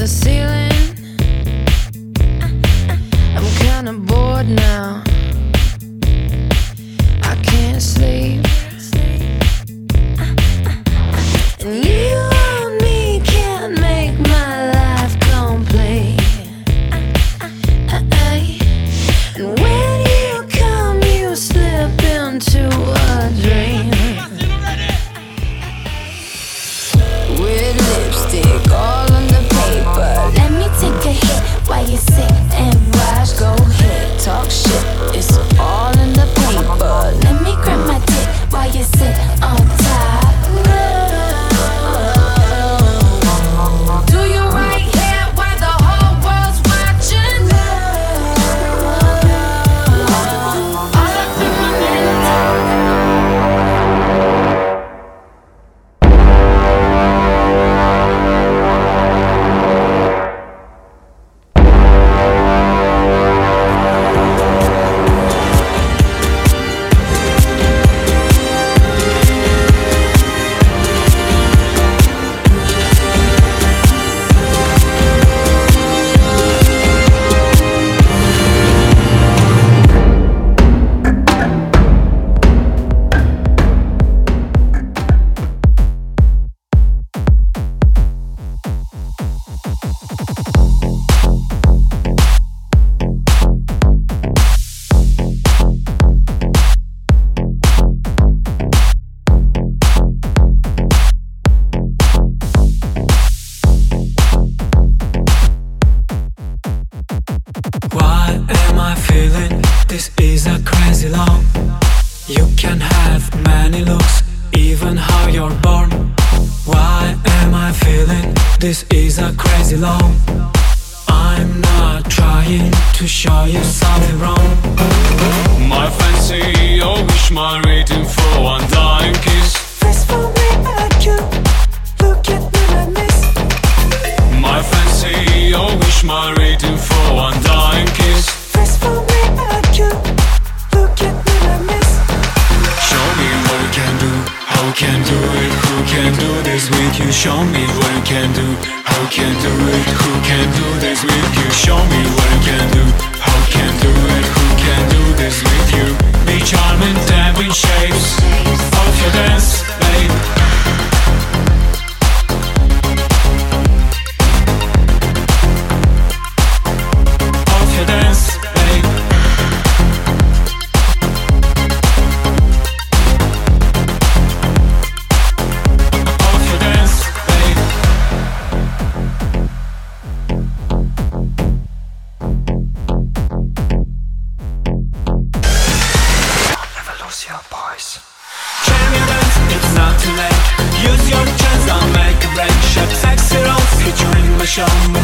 the ceiling. I'm kinda bored now. I can't sleep. And you and me can't make my life complete. And when you come, you slip into a dream. With lipstick all on the paper. Let me take a hit while you sit and watch. Go ahead, talk shit, it's all in the paper. Let me grab my dick while you sit on top. Do you right here while the whole world's watching? All up in my Why am I feeling this is a crazy love? You can have many looks, even how you're born. Why am I feeling this is a crazy love? I'm not trying to show you something wrong. My fancy, oh wish my rating for one dying kiss. First for me at you, look at me like this. My fancy, oh wish my rating for one dying kiss. First for me at you, look at me like this. Show me what you can do, how you can do it, who can do this with you. Show me what you can do, how you can do it, who can do this with you. Show me what you can do, how you can do it, who can do this with you. Be charming, dabbing shapes of your dance, babe. Of your dance, babe. Of your dance, babe. Never lose your voice. Jam your dance, it's not too late. Use your chance, I'll make a break. Shut sexy rolls, featuring my show.